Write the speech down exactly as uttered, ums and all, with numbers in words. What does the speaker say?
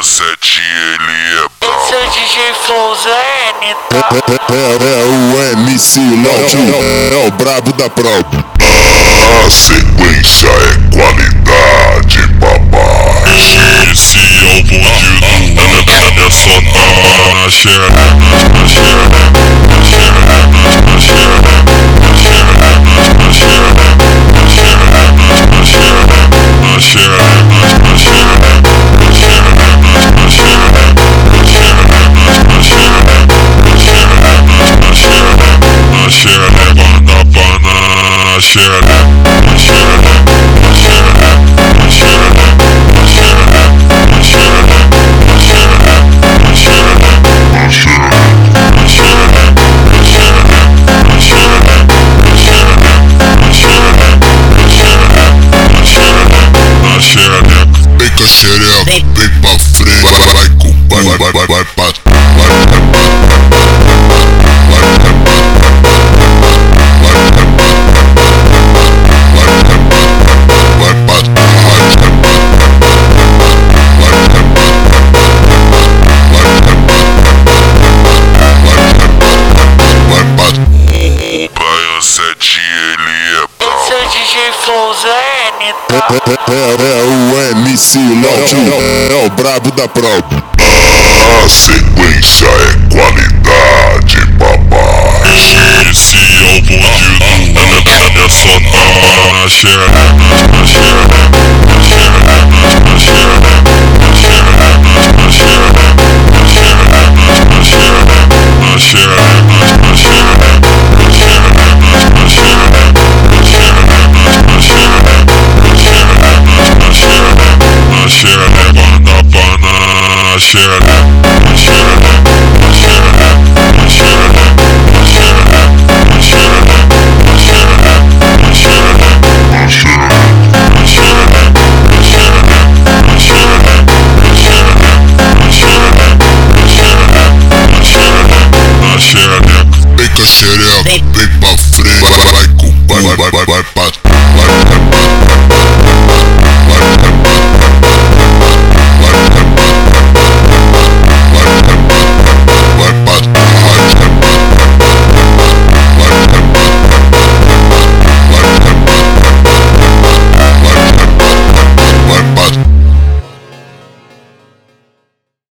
sete ele é brabo. Esse é o D J Flowzane, tá? É, é, é o M C Loud, é o brabo da prova. A sequência é qualidade, papai. Esse é o bandido, ela é só na xereca, na xereca, na xereca, na xereca, na xereca, na xereca, na xereca, na xereca, na xereca, na xereca, na xereca, na xereca, na xereca, na xereca, na xereca, na xereca, na xereca, banda bana, na xereca, na xereca, na xereca, na xereca, na xereca, na xereca, na xereca, na xereca, na xereca, na xereca, na xereca, na xereca, na xereca, na xereca, na xereca, na xereca, na xereca. Vem com a xereca, vem pra frente, vai, vai com, vai, vai, vai, vai, vai pra, vai, vai, vai, sete ele é brabo. Esse é o D J Flowzane, tá? É, é, é o M C Loud, é o brabo da prova. A sequência é qualidade, papai. Esse é o bandido, ela é só na xereca, na xereca, na xereca, na xereca, na xereca, na xereca, na xereca, na xereca, na xereca, na xereca, na xereca, na xereca, na xereca, na xereca, na xereca, na xereca, na xereca, banda bana, na xereca, na xereca, na xereca, na xereca, na xereca, na xereca, na xereca, na xereca, na xereca, na xereca, na xereca, na xereca, na xereca, na xereca, na xereca, na xereca, na xereca. Vem com a xereca, vem pra frente, vai, vai com, vai, vai, vai, vai, vai pra